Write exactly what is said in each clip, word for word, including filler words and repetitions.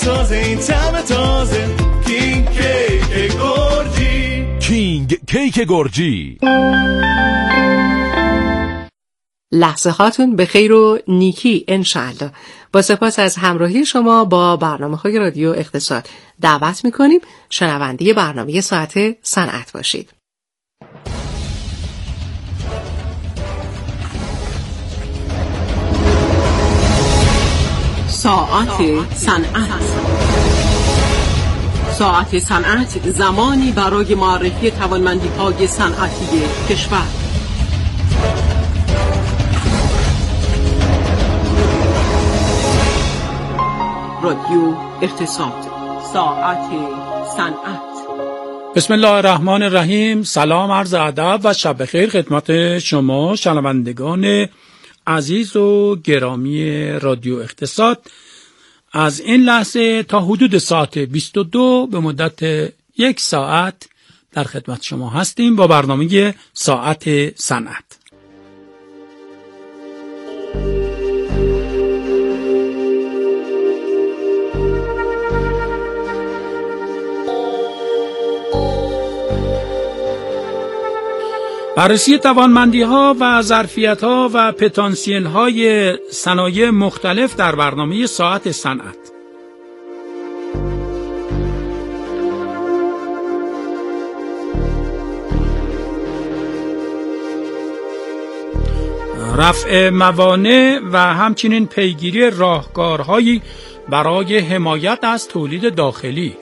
بسازه این طعم تازه. کینگ کیک گرجی. کینگ کیک گرجی. لحظه هاتون به خیر و نیکی انشالله. با سپاس از همراهی شما با برنامه‌های رادیو اقتصاد دعوت می‌کنیم شنونده برنامه ساعت صنعت باشید. ساعت صنعت. ساعت صنعت زمانی برای معرفی توانمندی‌های صنعتی کشور. رادیو اقتصاد. ساعت صنعت. بسم الله الرحمن الرحیم. سلام، عرض ادب و شب بخیر خدمت شما شنوندگان عزیز و گرامی رادیو اقتصاد. از این لحظه تا حدود ساعت بیست و دو به مدت یک ساعت در خدمت شما هستیم با برنامه ساعت صنعت. بررسی توانمندی‌ها و ظرفیت‌ها و پتانسیل‌های صنایع مختلف در برنامه ساعت صنعت. رفع موانع و همچنین پیگیری راهکارهایی برای حمایت از تولید داخلی.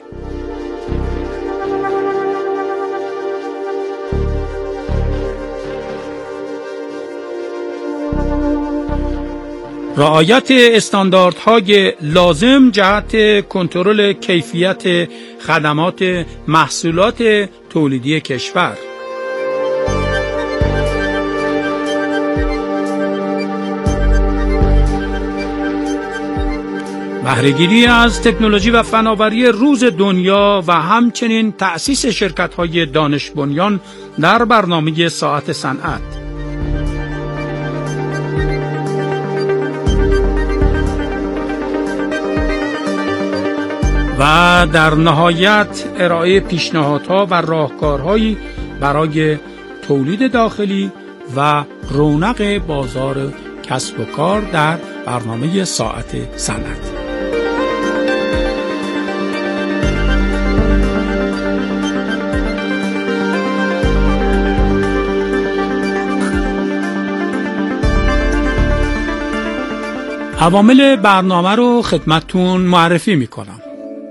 رعایت استانداردهای لازم جهت کنترل کیفیت خدمات محصولات تولیدی کشور. بهره‌گیری از تکنولوژی و فناوری روز دنیا و همچنین تأسیس شرکت‌های دانش بنیان در برنامه ساعت صنعت. و در نهایت ارائه پیشنهادها و راهکارهایی برای تولید داخلی و رونق بازار کسب و کار در برنامه ساعت صنعت. عوامل برنامه رو خدمتتون معرفی میکنم.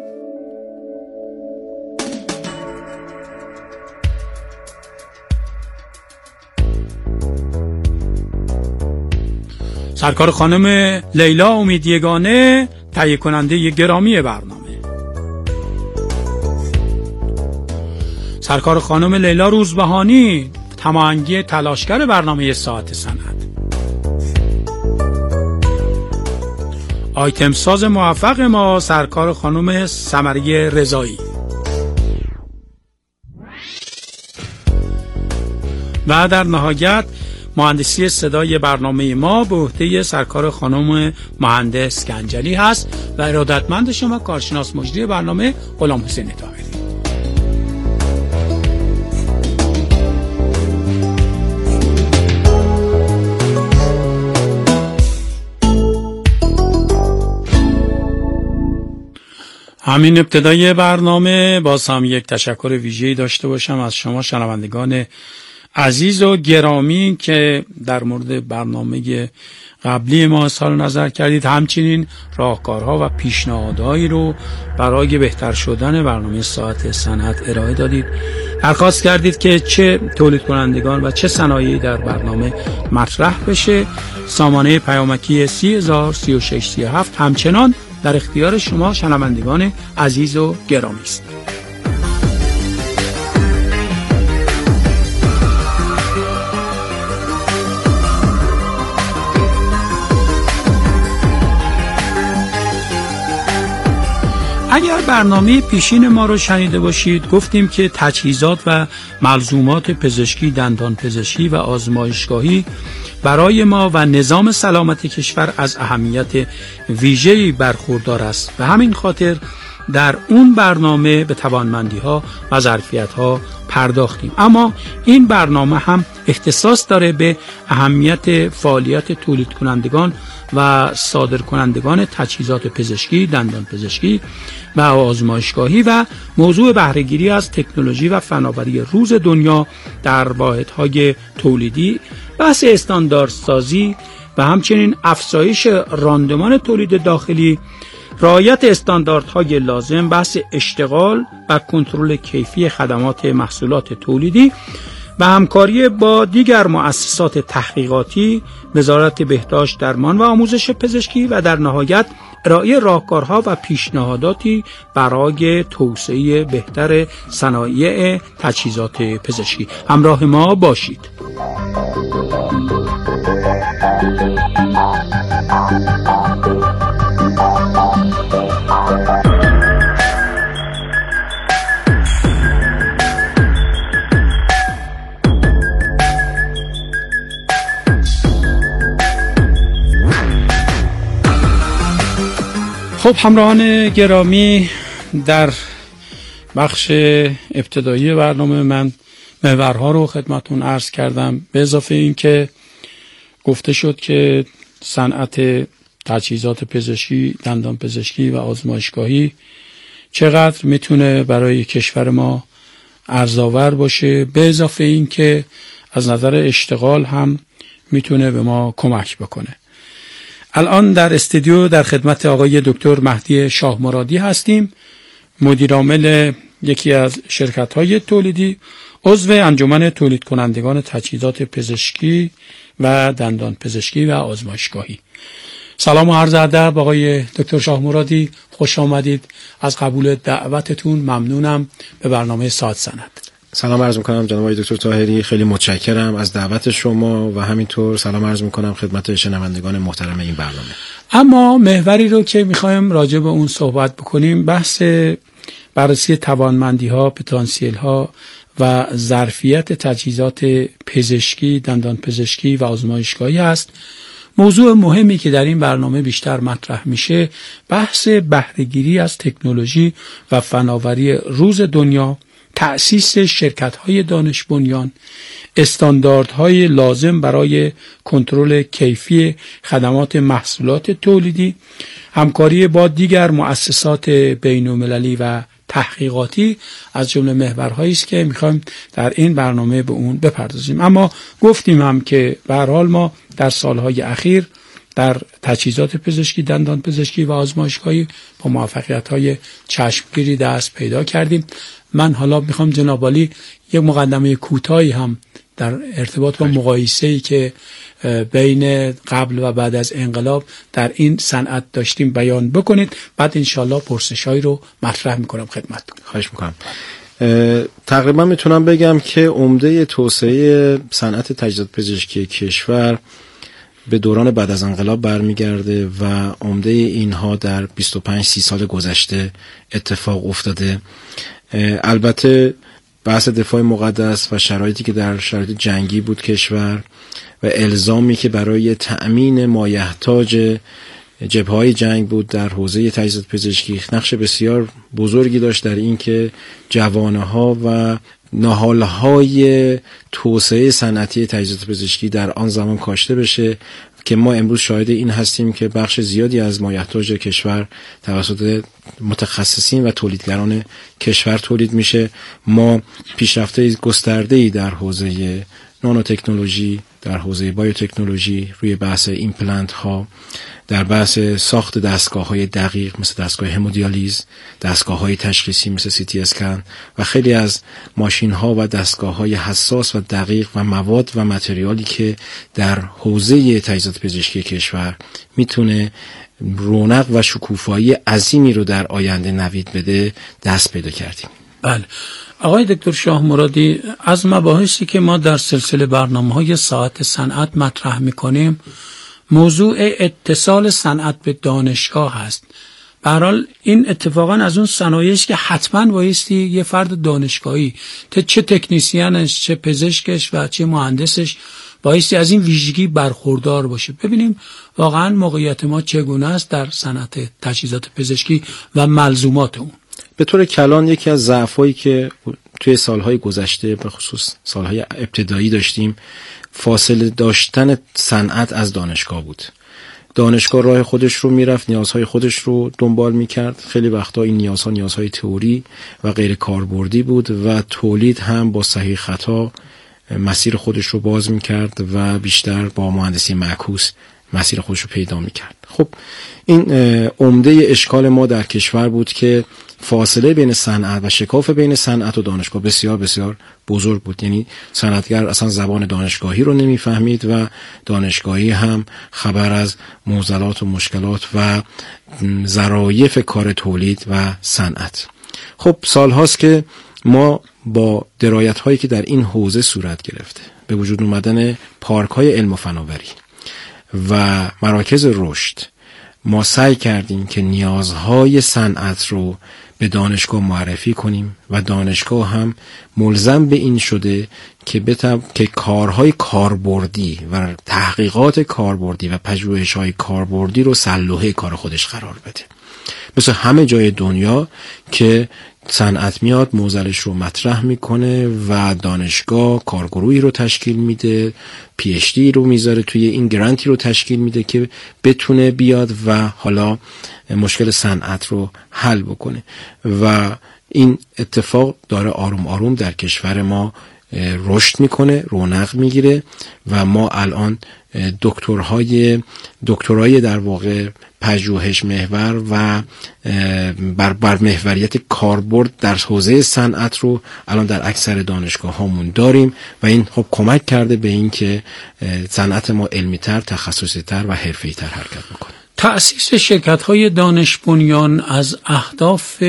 سرکار خانم لیلا امیدیگانه تهیه کننده گرامی برنامه. سرکار خانم لیلا روزبهانی هماهنگی تلاشگر برنامه ساعت صنعت. آیتم ساز موفق ما سرکار خانم سمریه رضایی. و در نهایت مهندسی صدای برنامه ما به عهده سرکار خانم مهندس گنجلی هست و ارادتمند شما کارشناس مجری برنامه غلام حسین طاهری. همین ابتدای برنامه باز هم یک تشکر ویژه‌ای داشته باشم از شما شنوندگان عزیز و گرامی که در مورد برنامه قبلی ما اظهار نظر کردید، همچنین راهکارها و پیشنهادهایی رو برای بهتر شدن برنامه ساعت صنعت ارائه دادید. درخواست کردید که چه تولید کنندگان و چه صنایعی در برنامه مطرح بشه. سامانه پیامکی سی هزار سی و شش سی و هفت همچنان در اختیار شما شنوندگان عزیز و گرامی است. اگر برنامه پیشین ما رو شنیده باشید گفتیم که تجهیزات و ملزومات پزشکی، دندان پزشکی و آزمایشگاهی برای ما و نظام سلامت کشور از اهمیت ویژه‌ای برخوردار است. به همین خاطر در اون برنامه به توانمندی‌ها و ظرفیت‌ها پرداختیم. اما این برنامه هم اختصاص داره به اهمیت فعالیت تولید کنندگان و صادر کنندگان تجهیزات پزشکی، دندان پزشکی و آزمایشگاهی و موضوع بهره‌گیری از تکنولوژی و فناوری روز دنیا در واحدهای تولیدی، بحث استانداردسازی و همچنین افزایش راندمان تولید داخلی، رعایت استانداردهای لازم، بحث اشتغال و کنترل کیفی خدمات محصولات تولیدی و همکاری با دیگر مؤسسات تحقیقاتی، وزارت بهداشت، درمان و آموزش پزشکی و در نهایت ارائه راهکارها و پیشنهاداتی برای توسعه بهتر صنایع تجهیزات پزشکی. همراه ما باشید. خب همراهان گرامی، در بخش ابتدایی برنامه من محورها رو خدمتون عرض کردم. به اضافه این که گفته شد که صنعت تجهیزات پزشکی، دندان پزشکی و آزمایشگاهی چقدر میتونه برای کشور ما ارزآور باشه، به اضافه این که از نظر اشتغال هم میتونه به ما کمک بکنه. الان در استودیو در خدمت آقای دکتر مهدی شاه مرادی هستیم، مدیر عامل یکی از شرکت‌های تولیدی، عضو انجمن تولید کنندگان تجهیزات پزشکی و دندان پزشکی و آزمایشگاهی. سلام و عرض ادب آقای دکتر شاه مرادی، خوش آمدید. از قبول دعوتتون ممنونم به برنامه ساعت سند. سلام عرض میکنم جناب آقای دکتر طاهری، خیلی متشکرم از دعوت شما و همینطور سلام عرض میکنم خدمت شنوندگان محترم این برنامه. اما محوری رو که میخوایم راجع به اون صحبت بکنیم بحث بررسی توانمندی ها، پتانسیل ها و ظرفیت تجهیزات پزشکی، دندان پزشکی و آزمایشگاهی است. موضوع مهمی که در این برنامه بیشتر مطرح میشه بحث بهره‌گیری از تکنولوژی و فناوری روز دنیا، تأسیس شرکت‌های دانش بنیان، استانداردهای لازم برای کنترل کیفی خدمات محصولات تولیدی، همکاری با دیگر مؤسسات بین‌المللی و تحقیقاتی از جمله محورهایی است که می‌خوایم در این برنامه به اون بپردازیم. اما گفتیم هم که به هر حال ما در سالهای اخیر در تجهیزات پزشکی، دندان پزشکی و آزمایشگاهی با موفقیت‌های چشمگیری دست پیدا کردیم. من حالا میخوام جناب عالی یک مقدمه کوتاهی هم در ارتباط با مقایسه‌ای که بین قبل و بعد از انقلاب در این صنعت داشتیم بیان بکنید، بعد انشالله پرسش‌هایی رو مطرح میکنم خدمتتون. خواهش میکنم. تقریبا میتونم بگم که عمده توسعه صنعت تجهیزات پزشکی کشور به دوران بعد از انقلاب برمیگرده و عمده اینها در بیست و پنج سی سال گذشته اتفاق افتاده. البته بحث دفاع مقدس و شرایطی که در شرایط جنگی بود کشور و الزامی که برای تأمین مایحتاج جبهه‌های جنگ بود در حوزه تجهیزات پزشکی نقش بسیار بزرگی داشت در این که جوانه‌ها و نهالهای توسعه صنعتی تجهیزات پزشکی در آن زمان کاشته بشه که ما امروز شاهد این هستیم که بخش زیادی از مایحتاج کشور توسط متخصصین و تولیدگران کشور تولید میشه. ما پیشرفته گسترده‌ای در حوزه نانو تکنولوژی، در حوزه بایوتکنولوژی، روی بحث ایمپلنت ها، در بحث ساخت دستگاه های دقیق مثل دستگاه همودیالیز، دستگاه های تشخیصی مثل سی تی اسکن و خیلی از ماشین ها و دستگاه های حساس و دقیق و مواد و متریالی که در حوزه تجهیزات پزشکی کشور میتونه رونق و شکوفایی عظیمی رو در آینده نوید بده دست پیدا کردیم. بله آقای دکتر شاه مرادی، از مباحثی که ما در سلسله برنامه‌های ساعت صنعت مطرح می‌کنیم موضوع اتصال صنعت به دانشگاه هست. به هر حال این اتفاقا از اون صنایعی است که حتما بایستی یه فرد دانشگاهی چه تکنیسیانش، چه پزشکش و چه مهندسش بایستی از این ویژگی برخوردار باشه. ببینیم واقعا موقعیت ما چگونه است در صنعت تجهیزات پزشکی و ملزومات اون. به طور کلان یکی از ضعفایی که توی سالهای گذشته به خصوص سالهای ابتدایی داشتیم فاصله داشتن صنعت از دانشگاه بود. دانشگاه راه خودش رو میرفت، نیازهای خودش رو دنبال میکرد. خیلی وقتا این نیازها نیازهای تئوری و غیر کاربردی بود و تولید هم با صحیح خطا مسیر خودش رو باز میکرد و بیشتر با مهندسی معکوس مسیر خودش رو پیدا میکرد. خب این عمده اشکال ما در کشور بود که فاصله بین صنعت و شکاف بین صنعت و دانشگاه بسیار بسیار بزرگ بود. یعنی صنعتگر اصلا زبان دانشگاهی رو نمیفهمید و دانشگاهی هم خبر از معضلات و مشکلات و ظرایف کار تولید و صنعت. خب سال هاست که ما با درایت هایی که در این حوزه صورت گرفته، به وجود اومدن پارک های علم و فناوری و مراکز رشد، ما سعی کردیم که نیازهای صنعت رو به دانشگاه معرفی کنیم و دانشگاه هم ملزم به این شده که بتب... که کارهای کاربردی و تحقیقات کاربردی و پژوهش‌های کاربردی رو سلوحه کار خودش قرار بده. مثل همه جای دنیا که صنعت میاد موزلش رو مطرح میکنه و دانشگاه کارگروهی رو تشکیل میده، پی اچ دی رو میذاره توی این، گرانتی رو تشکیل میده که بتونه بیاد و حالا مشکل صنعت رو حل بکنه و این اتفاق داره آروم آروم در کشور ما رشد میکنه، رونق میگیره و ما الان دکترهای دکترای در واقع پژوهش محور و بر, بر محوریت کاربرد در حوزه صنعت رو الان در اکثر دانشگاه هامون داریم و این خب کمک کرده به این که صنعت ما علمی تر، تخصصی تر و حرفه‌ای تر حرکت بکنه. تأسیس شرکت های دانش بنیان از اهداف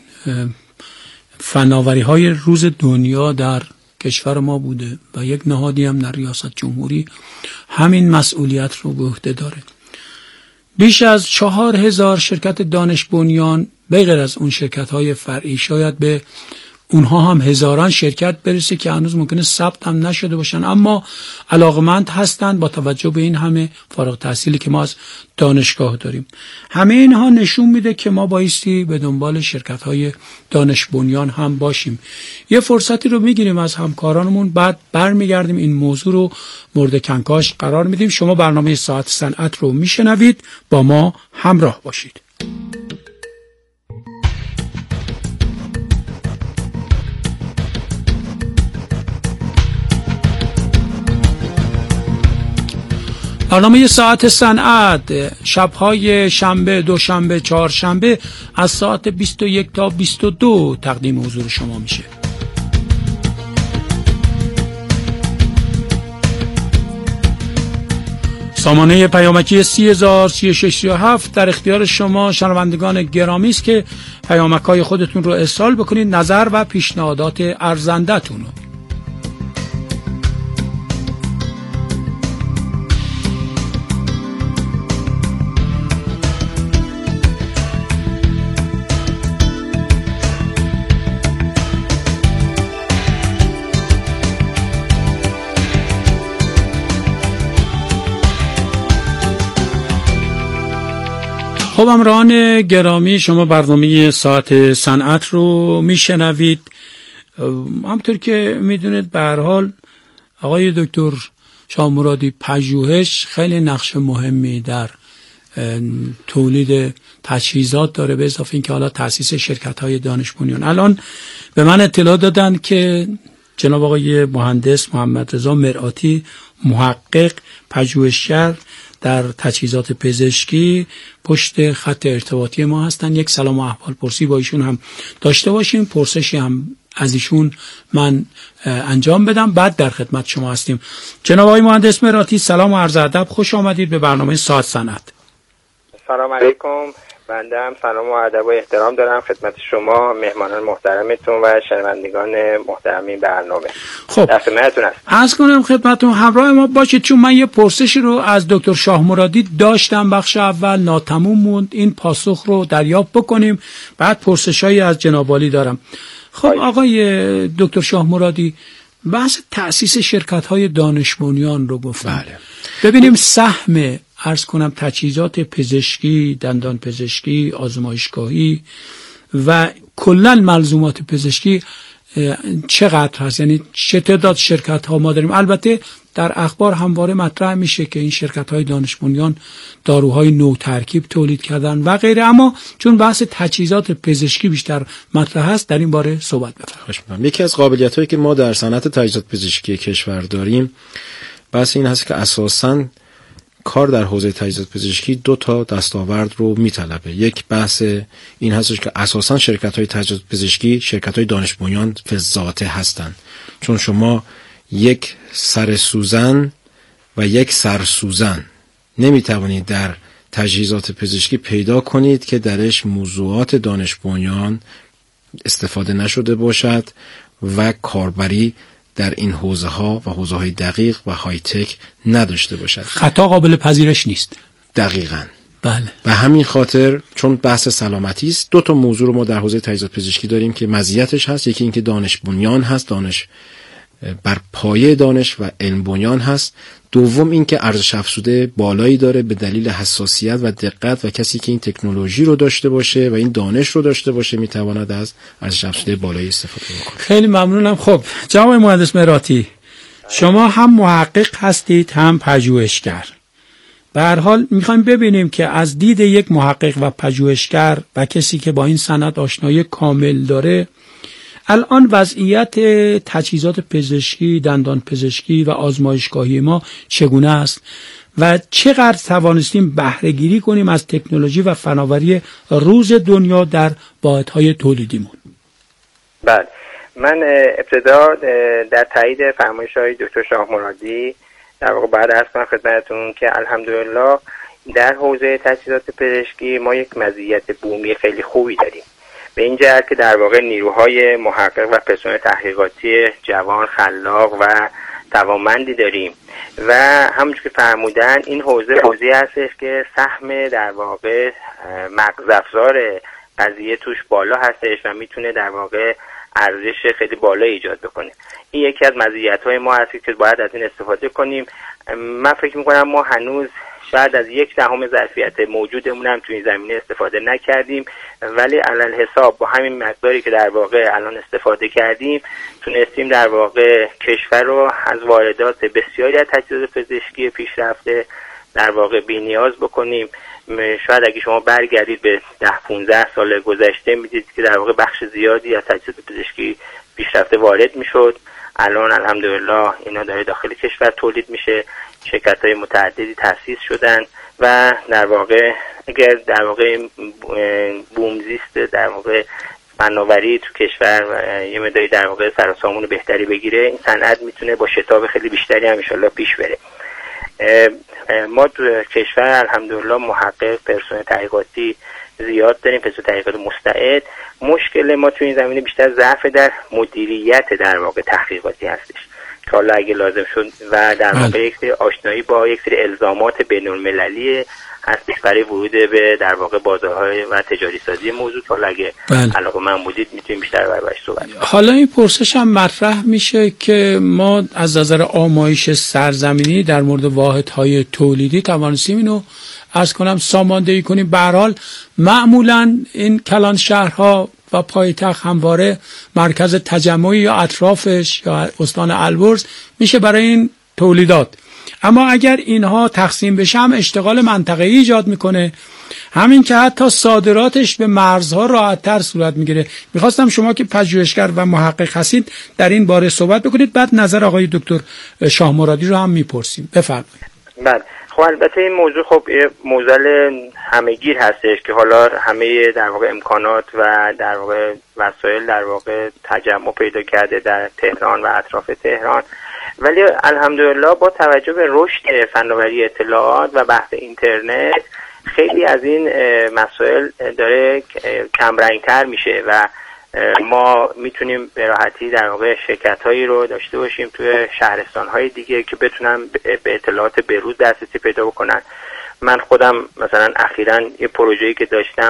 فناوری های روز دنیا در کشور ما بوده و یک نهادی هم در ریاست جمهوری همین مسئولیت رو به عهده داره. بیش از چهار هزار شرکت دانش بنیان به غیر از اون شرکت های فرعی، شاید به اونها هم هزاران شرکت برسه که هنوز ممکنه ثبت هم نشده باشن، اما علاقمند هستند با توجه به این همه فارغ التحصیلی که ما از دانشگاه داریم. همه اینها نشون میده که ما بایستی به دنبال شرکت های دانش بنیان هم باشیم. یه فرصتی رو میگیریم از همکارانمون، بعد برمیگردیم این موضوع رو مورد کنکاش قرار میدیم. شما برنامه ساعت صنعت رو میشنوید، با ما همراه باشید. برنامه ساعت صنعت شب‌های شنبه، دوشنبه، چهارشنبه از ساعت بیست و یک تا بیست و دو تقدیم حضور شما میشه. سامانه پیامکی سی هزار سی و شش سی و هفت در اختیار شما شنوندگان گرامی است که پیامک‌های خودتون رو ارسال بکنید، نظر و پیشنهادات ارزنده‌تون رو. خب همراهان گرامی، شما برنامه ساعت صنعت رو میشنوید. همطور که میدونید به هر حال آقای دکتر شاه مرادی پژوهش خیلی نقش مهمی در تولید تجهیزات داره، به اضافه اینکه حالا تأسیس شرکت‌های دانش بنیان. الان به من اطلاع دادن که جناب آقای مهندس محمد رضا مرآتی، محقق پژوهشگر در تجهیزات پزشکی، پشت خط ارتباطی ما هستن. یک سلام و احوال پرسی با ایشون هم داشته باشیم، پرسشی هم از ایشون من انجام بدم، بعد در خدمت شما هستیم. جناب آقای مهندس مرآتی، سلام و عرض ادب، خوش آمدید به برنامه ساعت صنعت. سلام علیکم. بنده هم سلام و ادب و احترام دارم خدمت شما، مهمانان محترمتون و شنوندگان محترم این برنامه. خب در خدمتتون هستم. عرض کنم خدمتتون همراه ما باشید، چون من یه پرسشی رو از دکتر شاه مرادی داشتم بخش اول ناتموم موند، این پاسخ رو دریافت بکنیم، بعد پرسشایی از جناب عالی دارم. خب آقای دکتر شاه مرادی، بحث تأسیس شرکت‌های دانش بنیان رو گفتم. بله. ببینیم سهم عرض کنم تجهیزات پزشکی، دندان پزشکی، آزمایشگاهی و کلا ملزومات پزشکی چقدر هست، یعنی چه تعداد شرکت ها ما داریم. البته در اخبار همواره مطرح میشه که این شرکت های دانش بنیان داروهای نو ترکیب تولید کردن و غیره، اما چون بحث تجهیزات پزشکی بیشتر مطرح هست در این باره صحبت بفرمایید. یکی از قابلیت هایی که ما در صنعت تجهیزات پزشکی کشور داریم بحث این هست که اساساً کار در حوزه تجهیزات پزشکی دو تا دستاورد رو میطلبه. یک بحث این هستش که اساساً شرکت‌های تجهیزات پزشکی شرکت‌های دانش بنیان فضاته هستند، چون شما یک سر سوزن و یک سر سوزن نمیتوانید در تجهیزات پزشکی پیدا کنید که درش موضوعات دانش بنیان استفاده نشده باشد و کاربری در این حوزه ها و حوزه های دقیق و های تک نداشته باشد. خطا قابل پذیرش نیست. دقیقاً. بله. و همین خاطر چون بحث سلامتی است، دو تا موضوع رو ما در حوزه تجهیزات پزشکی داریم که مزیتش هست. یکی این که دانش بنیان هست، دانش بر پایه دانش و علم بنیان هست. دوم این که ارزش افزوده بالایی داره به دلیل حساسیت و دقت و کسی که این تکنولوژی رو داشته باشه و این دانش رو داشته باشه میتواند از ارزش افزوده بالایی استفاده بکنه. خیلی ممنونم. خب جناب مهندس مراتی، شما هم محقق هستید هم پژوهشگر. به هر حال میخوایم ببینیم که از دید یک محقق و پژوهشگر و کسی که با این صنعت آشنایی کامل داره، الان وضعیت تجهیزات پزشکی، دندان پزشکی و آزمایشگاهی ما چگونه است و چقدر توانستیم بهره گیری کنیم از تکنولوژی و فناوری روز دنیا در واحدهای تولیدیمون. بله، من ابتدا در تایید فرمایش‌های دکتر شاه مرادی در واقع بعد عرض کنم خدمتتون که الحمدلله در حوزه تجهیزات پزشکی ما یک مزیت بومی خیلی خوبی داریم، به این جهت که در واقع نیروهای محقق و پرسنل تحقیقاتی جوان، خلاق و توانمندی داریم و همونجور که فرمودن این حوزه حوزه‌ای هستش که سهم در واقع مغز افزار قضیه توش بالا هستش و میتونه در واقع ارزش خیلی بالا ایجاد بکنه. این یکی از مزیت‌های ما هست که باید از این استفاده کنیم. من فکر می‌کنم ما هنوز شاید از یک دهم ظرفیت موجودمون هم توی این زمینه استفاده نکردیم، ولی علل حساب با همین مقداری که در واقع الان استفاده کردیم تونستیم در واقع کشور رو از واردات بسیاری از تجهیزات پزشکی پیشرفته در واقع بی‌نیاز بکنیم. شاید اگه شما برگردید به ده پانزده سال گذشته میدید که در واقع بخش زیادی از تجهیزات پزشکی پیشرفته وارد میشد. الان الحمدلله اینا داره داخل کشور تولید میشه، شرکت‌های متعددی تأسیس شدن و در واقع اگر در واقع بومزیست در واقع فناوری تو کشور یه مقداری در واقع سر و سامون بهتری بگیره، این صنعت میتونه با شتاب خیلی بیشتری هم ان شاءالله پیش بره. ما تو کشور الحمدلله محقق، پرسنل تحقیقاتی زیاد داریم، پرسنل تحقیقات مستعد. مشکل ما تو این زمینه بیشتر ضعف در مدیریت در واقع تحقیقاتی هستش که حالا اگه لازم شد و در واقع یک سری آشنایی با یک سری الزامات بین‌المللی هستش برای ورود به در واقع بازارهای و تجاری سازی موضوع. حالا اگه علاقه من بودید میتونیم بیشتر دربارش صحبت کنیم. حالا این پرسش هم مطرح میشه که ما از نظر آمایش سرزمینی در مورد واحدهای تولیدی توانستیم اینو عرض کنم ساماندهی کنیم. به هر حال معمولا این کلان شهرها و پایتخت همواره مرکز تجمعی یا اطرافش یا استان البرز میشه برای این تولیدات، اما اگر اینها تقسیم بشه هم اشتغال منطقه‌ای ایجاد میکنه، همین که حتی صادراتش به مرزها راحت‌تر صورت میگیره. میخواستم شما که پژوهشگر و محقق هستید در این باره صحبت بکنید، بعد نظر آقای دکتر شاه مرادی رو هم میپرسیم. بفرمایید. بله، خب البته این موضوع خب موضوع همه‌گیر هستش که حالا همه در واقع امکانات و در واقع وسایل در واقع تجمع پیدا کرده در تهران و اطراف تهران، ولی الحمدلله با توجه به رشد فناوری اطلاعات و بحث اینترنت خیلی از این مسائل داره کمرنگ‌تر میشه و ما میتونیم به راحتی در واقع شرکت‌هایی رو داشته باشیم توی شهرستان‌های دیگه که بتونن به اطلاعات بروز دسترسی پیدا بکنن. من خودم مثلا اخیراً یه پروژه‌ای که داشتم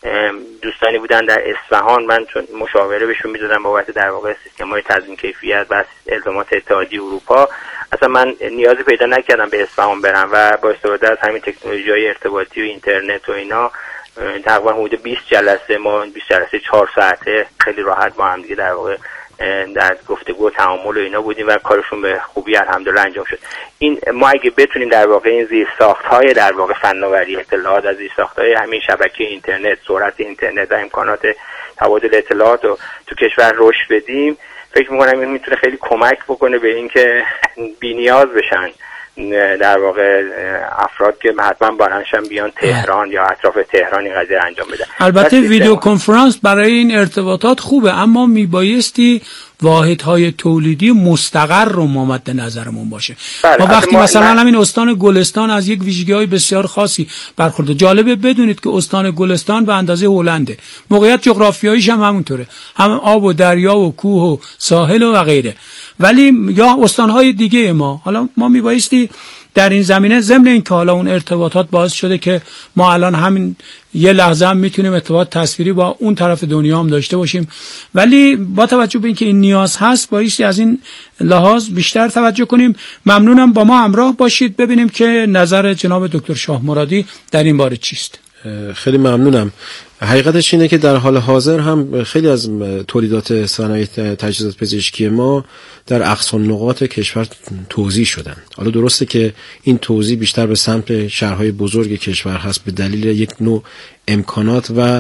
دوستانی بودن در اصفهان، من چون مشاوره بهشون میدادم بابت در واقع سیستم‌های تضمین کیفیت و الزامات اتحادیه اروپا، اصلا من نیازی پیدا نکردم به اصفهان برم و با استفاده از همین تکنولوژی‌های ارتباطی و اینترنت و اینا تقریبا حدود بیست جلسه ما بیست جلسه چهار ساعته خیلی راحت با هم دیگه در واقع در گفتگو و تعامل و اینا بودیم و کارشون به خوبی الحمدلله انجام شد. این ما اگه بتونیم در واقع این زیرساخت‌های در واقع فناوری اطلاعات از زیرساخت‌های همین شبکه اینترنت، سرعت اینترنت و امکانات تبادل اطلاعات رو تو کشور رشد بدیم، فکر می‌کنم این میتونه خیلی کمک بکنه به اینکه بی‌نیاز بشن در واقع افراد که حتما بارنشن بیان تهران یا اطراف تهران این قضیه انجام بدن. البته ویدیو کنفرانس برای این ارتباطات خوبه، اما میبایستی واحدهای تولیدی مستقر رو ما مد نظرمون باشه. بله، ما وقتی ما مثلا همین استان گلستان از یک ویژگی‌های بسیار خاصی برخورده. جالبه بدونید که استان گلستان به اندازه هلنده، موقعیت جغرافیاییش هم همونطوره، هم آب و دریا و کوه و ساحل و غیره. ولی یا استانهای دیگه ما، حالا ما میبایستی در این زمینه ضمن این که حالا اون ارتباطات باعث شده که ما الان همین یه لحظه هم میتونیم ارتباط تصویری با اون طرف دنیا هم داشته باشیم، ولی با توجه به اینکه این نیاز هست بایستی از این لحاظ بیشتر توجه کنیم. ممنونم، با ما همراه باشید ببینیم که نظر جناب دکتر شاه مرادی در این باره چیست. خیلی ممنونم. حقیقتش اینه که در حال حاضر هم خیلی از تولیدات صنایع تجهیزات پزشکی ما در اقصا نقاط کشور توزیع شدن. حالا درسته که این توزیع بیشتر به سمت شهرهای بزرگ کشور هست به دلیل یک نوع امکانات و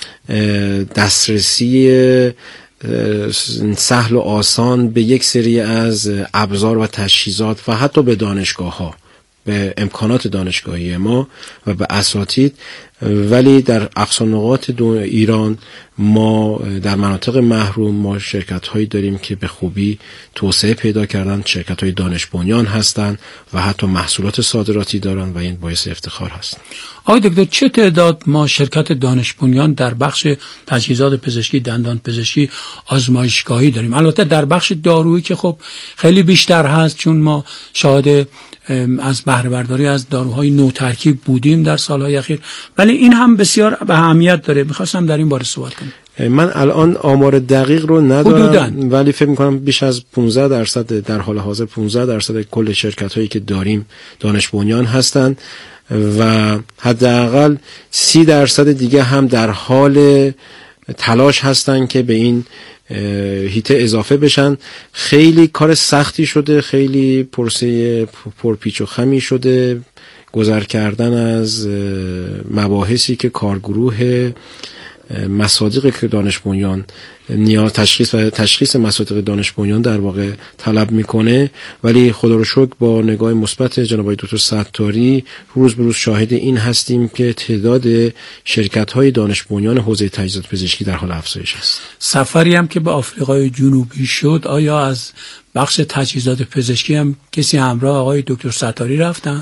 دسترسی سهل و آسان به یک سری از ابزار و تجهیزات و حتی به دانشگاه ها، به امکانات دانشگاهی ما و به اساتید. ولی در اقصا نقاط ایران ما در مناطق محروم ما شرکت هایی داریم که به خوبی توسعه پیدا کردن، شرکت های دانش بنیان هستند و حتی محصولات صادراتی دارن و این باعث افتخار هست. آقای دکتر، چه تعداد ما شرکت دانش بنیان در بخش تجهیزات پزشکی، دندان پزشکی، آزمایشگاهی داریم؟ البته در بخش دارویی که خب خیلی بیشتر هست، چون ما شاهد از بهره برداری از داروهای نوترکیب بودیم در سالهای اخیر، ولی این هم بسیار اهمیت داره. میخواستم در این باره صحبت کنم. من الان آمار دقیق رو ندارم حدوداً، ولی فکر میکنم بیش از پانزده درصد در حال حاضر پانزده درصد کل شرکت هایی که داریم دانش بنیان هستند و حداقل سی درصد دیگه هم در حال تلاش هستن که به این هیته اضافه بشن. خیلی کار سختی شده، خیلی پرسه پرپیچ و خمی شده گذر کردن از مباحثی که کارگروه مصادیق که دانش بنیان نیاز تشخیص و تشخیص مصادیق دانش بنیان در واقع طلب میکنه. ولی خدا رو شکر با نگاه مثبت جناب دکتر ستاری روز به روز شاهد این هستیم که تعداد شرکت های دانش بنیان حوزه تجهیزات پزشکی در حال افزایش است. سفری هم که به آفریقای جنوبی شد، آیا از بخش تجهیزات پزشکی هم کسی همراه آقای دکتر ستاری رفتن؟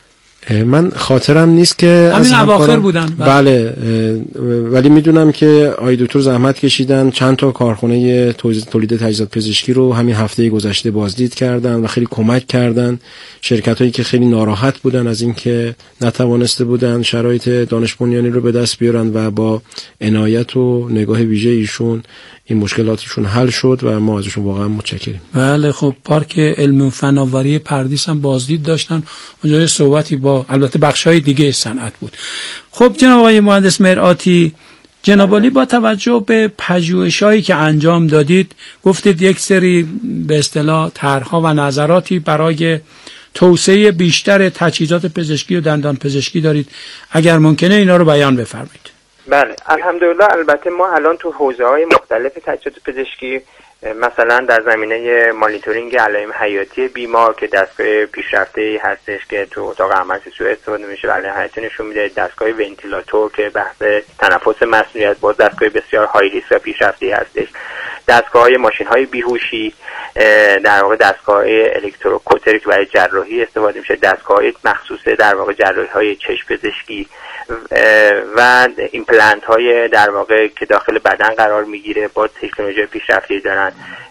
من خاطرم نیست که همین اواخر بودن. بله، ولی میدونم که آقای دکتر زحمت کشیدن، چند تا کارخانه تولید تجهیزات پزشکی رو همین هفته گذشته بازدید کردن و خیلی کمک کردن. شرکتایی که خیلی ناراحت بودن از اینکه نتوانسته بودن شرایط دانش بنیانی رو به دست بیارن و با عنایت و نگاه ویژه ایشون این مشکلاتشون حل شد و ما ازشون واقعا متشکریم. بله، خب پارک علم و فناوری پردیس هم بازدید داشتن، اونجا صحبتی با البته بخشای دیگه صنعت بود. خب جناب آقای مهندس مرآتی، جناب عالی با توجه به پژوهش‌هایی که انجام دادید گفتید یک سری به اصطلاح طرح‌ها و نظراتی برای توسعه بیشتر تجهیزات پزشکی و دندان پزشکی دارید، اگر ممکنه اینا رو بیان بفرمایید. بله، الحمدلله. البته ما الان تو حوزه‌های مختلف تجهیزات پزشکی، مثلا در زمینه مانیتورینگ علائم حیاتی بیمار که دستگاه پیشرفته‌ای هستش که تو اتاق عمل سوء استفاده میشه، علائم حیاتی نشون میده، دستگاه ونتیلاتور که بحث تنفس مصنوعی است، باز دستگاه بسیار های ریسک و پیشرفته‌ای هستش. دستگاه‌های ماشین‌های بیهوشی، در واقع دستگاه‌های الکتروکوتری که برای جراحی استفاده میشه، دستگاه‌های مخصوص در واقع جراحی‌های چشم پزشکی و ایمپلنت‌های در واقع که داخل بدن قرار میگیره با تکنولوژی پیشرفته دارن،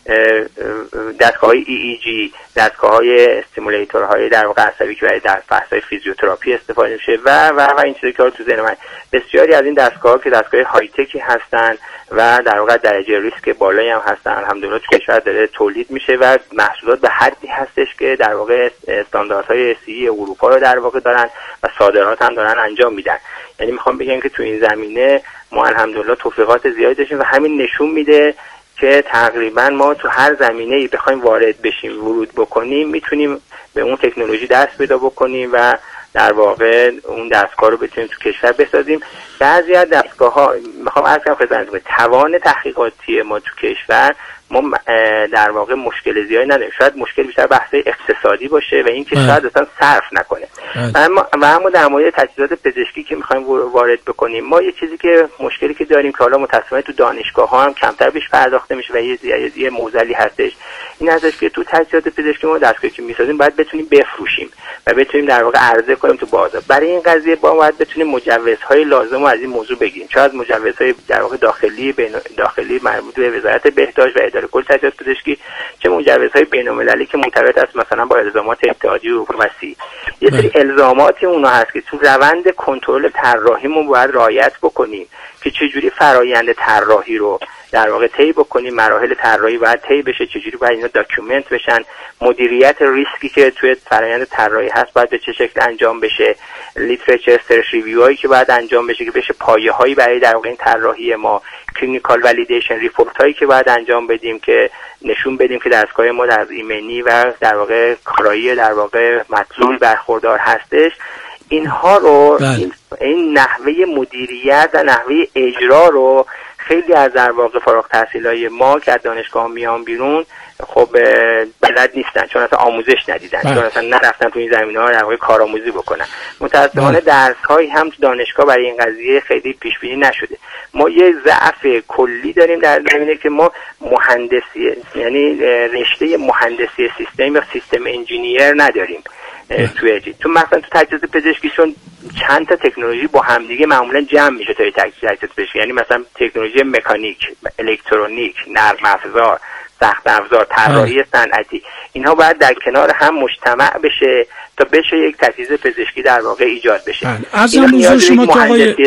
دستگاه‌های ای ای جی، دستگاه‌های استیمولیتورهای در واقع عصبی که برای در بحث‌های فیزیوتراپی استفاده میشه و و و این چیزا که تو ذهن من بسیاری از این دستگاه‌ها که دستگاه های تکی هستن و در واقع درجه ریسک بالایی هم هستن، الحمدلله تو کشور داره تولید میشه و محصولات به حدی هستش که در واقع استانداردهای سی اروپا رو در واقع دارن و صادرات هم دارن انجام میدن. یعنی میخوام بگم که تو این زمینه ما الحمدلله توفیقات زیادی داشتیم و همین نشون میده که تقریبا ما تو هر زمینه‌ای بخوایم وارد بشیم، ورود بکنیم، میتونیم به اون تکنولوژی دست پیدا بکنیم و در واقع اون دستگاه رو بتونیم تو کشور بسازیم. بعضی از دستگاه‌ها میخوام عرض کنم خدمتتون توان تحقیقاتی ما تو کشور ما در واقع مشکل زیادی نداریم. شاید مشکل بیشتر بحث اقتصادی باشه و این که شاید اصلا صرف نکنه. و اما و اما در مورد تجهیزات پزشکی که میخوایم وارد بکنیم، ما یه چیزی که مشکلی که داریم که حالا متأسفانه تو دانشگاه‌ها هم کمتر بهش پرداخته میشه و یه یه معضلی هستش، این هستش که تو تجهیزات پزشکی ما دستگاهی که میسازیم باید بتونیم بفروشیم و بتونیم در واقع عرضه کنیم تو بازار. برای این قضیه با باید بتونیم مجوزهای لازم رو از این موضوع بگیریم، چه از مجوزهای در واقع داخلی بین داخلی مربوط به وزارت بهداشت و اداره کل تجهیزات پزشکی، چه مجوزهای بین‌المللی که مرتبط است مثلا با الزامات اتحادیه اروپا و سی. یه سری الزاماتی اونها هست که تو روند کنترل طراحیمون باید رعایت بکنیم که چجوری فرایند طراحی رو در واقع طی بکنیم، مراحل طراحی باید طی بشه، چجوری باید اینا داکیومنت بشن، مدیریت ریسکی که توی فرایند طراحی هست باید به چه شکل انجام بشه، لیترچر سرچ ریویو هایی که باید انجام بشه که بشه پایه‌هایی برای در واقع این طراحی ما، کلینیکال والیدیشن ریپورت هایی که باید انجام بدیم که نشون بدیم که دستگاه ما در ایمنی و در واقع کارایی در واقع مطلوب برخوردار هستش. اینها رو این, این نحوه مدیریت و نحوه اجرا رو خیلی از در واقع فارغ التحصیلای ما که از دانشگاه میان بیرون خب بلد نیستن، چون اصلا آموزش ندیدن، چون اصلا نرفتن تو این زمینه‌ها در واقع کارآموزی بکنن. متأسفانه درس‌هایی هم تو دانشگاه برای این قضیه خیلی پیش بینی نشده. ما یه ضعف کلی داریم در زمینه که ما مهندسی، یعنی رشته مهندسی سیستم یا سیستم انجینیر نداریم. توی تو مثلا تو تجهیزات پزشکی چون چند تا تکنولوژی با همدیگه معمولا جمع میشه توی تجهیزات پزشکی، یعنی مثلا تکنولوژی مکانیک، الکترونیک، نرم افزار، سخت افزار، طراحی صنعتی، اینها باید در کنار هم مجتمع بشه تا بشه یک تجهیز پزشکی در واقع ایجاد بشه. از این موضوع شما که آقای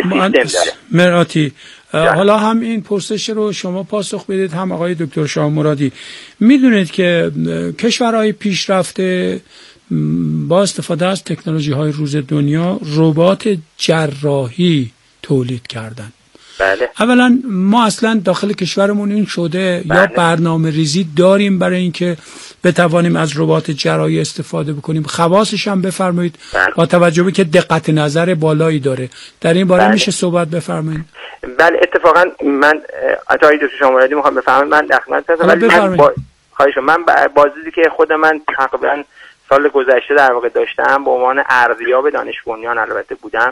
مراتی حالا هم این پرسش رو شما پاسخ بدید هم آقای دکتر شاه مرادی، میدونید که کشورهای پیشرفته با استفاده از تکنولوژی های روز دنیا ربات جراحی تولید کردن. بله. اولا ما اصلا داخل کشورمون این شده بله. یا برنامه ریزی داریم برای اینکه بتوانیم از ربات جراحی استفاده بکنیم؟ خواصش هم بفرمایید بله. با توجه به که دقت نظر بالایی داره در این باره بله. میشه صحبت بفرمایید؟ بله اتفاقا من آقای دکتر شاه مرادی میخوام بفرمایید، من دقیقاً من با... خواهش من بازدیدی که خود من تقریبا سال گذشته در واقع داشتم به عنوان ارزیاب دانش بنیان البته بودم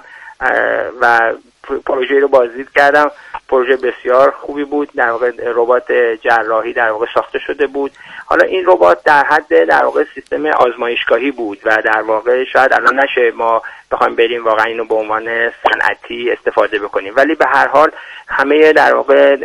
و پروژه رو بازدید کردم. پروژه بسیار خوبی بود، در واقع ربات جراحی در واقع ساخته شده بود. حالا این ربات در حد در واقع سیستم آزمایشگاهی بود و در واقع شاید الان نشه ما بخوایم بریم واقعا اینو به عنوان صنعتی استفاده بکنیم، ولی به هر حال همه در واقع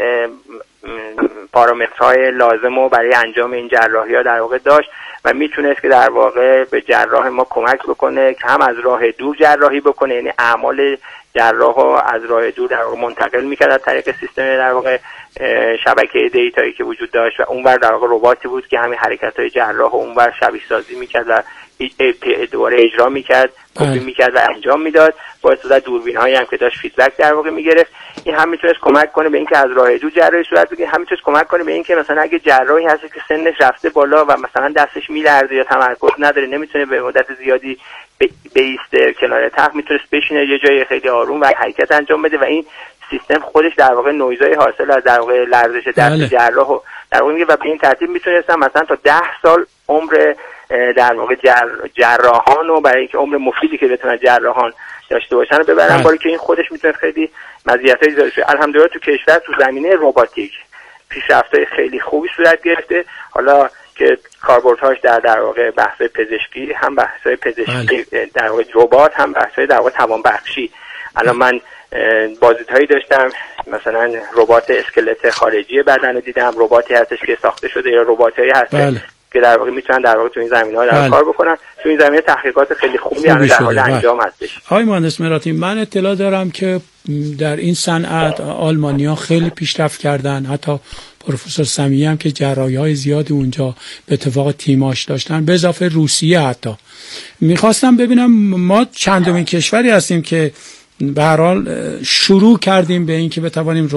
پارامترهای لازم رو برای انجام این جراحی ها در واقع داشت و میتونست که در واقع به جراح ما کمک بکنه که هم از راه دور جراحی بکنه، یعنی اعمال جراح ها از راه دور در واقع منتقل میکرد از طریق سیستم در واقع شبکه دیتایی که وجود داشت و اونور در واقع رباتی بود که همین حرکت های جراح اونور شبیه سازی میکرد و دوباره اجرا میکرد، کپی میکرد و انجام میداد با استفاده از دوربین هایی هم که داشت فیدبک در واقع میگرفت. این هم میتونست کمک کنه به اینکه از راه دور جراحی صورت بگیره، هم میتونست کمک کنه به اینکه مثلا اگه جراحی هست که سنش رفته بالا و مثلا دستش میلرزه یا تمرکز نداره، نمیتونه به مدت زیادی بیسته کنار تخت، میتونست بشینه یه جای خیلی آروم و حرکت انجام بده و این سیستم خودش در واقع نویزهای حاصل از در واقع لرزش دست جراح در واقع میگه و به این ترتیب میتونستن مثلا تا ده سال عمر در واقع جر... جراحان و برای اینکه عمر مفیدی که بتونن جراحان داشته باشن رو ببرن، برای که این خودش میتونه خیلی مزیتایی داره. الحمدلله تو کشور تو زمینه رباتیک پیشرفت‌های خیلی خوبی صورت گرفته، حالا که کاربردهاش در در واقع بحث‌های پزشکی، هم بحث‌های پزشکی در واقع ربات، هم بحث‌های در واقع توانبخشی. الان من بازدیدهایی داشتم، مثلا ربات اسکلت خارجی بدن رو دیدم، رباتی هستش که ساخته شده یا رباتایی هست بله. که در واقع میتونن در واقع تو این زمینه‌ها در کار بکنن. تو این زمینه تحقیقات خیلی خوبی هم در حال انجام هستش. آقای مهندس مراتی، من اطلاع دارم که در این صنعت آلمانی‌ها خیلی پیشرفت کردن، حتی پروفسور سمیعی هم که جراحی‌های زیادی اونجا به اتفاق تیماش داشتن، به اضافه روسیه. حتی میخواستم ببینم ما چندمین کشوری هستیم که به هر حال شروع کردیم به این که بتوانیم